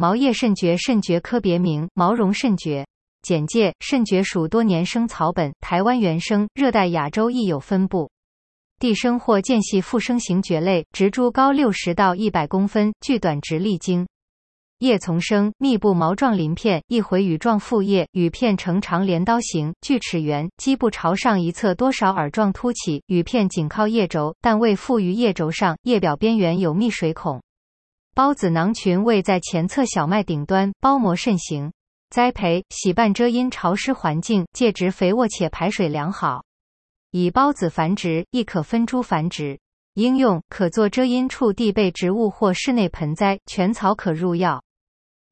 毛叶肾蕨，肾蕨科别名，毛绒肾蕨。简介：肾蕨属多年生草本，台湾原生，热带亚洲亦有分布。地生或间隙附生型蕨类，植株高60到100公分，具短直立茎。叶丛生，密布毛状鳞片，一回羽状复叶，羽片呈长镰刀形，锯齿圆，基部朝上一侧多少耳状凸起，羽片紧靠叶轴，但未附于叶轴上，叶表边缘有密水孔。孢子囊群位在前侧小脉顶端，包膜肾形。栽培：喜伴遮阴潮湿环境，介质肥沃且排水良好。以孢子繁殖，亦可分株繁殖。应用：可做遮阴处地被植物或室内盆栽，全草可入药。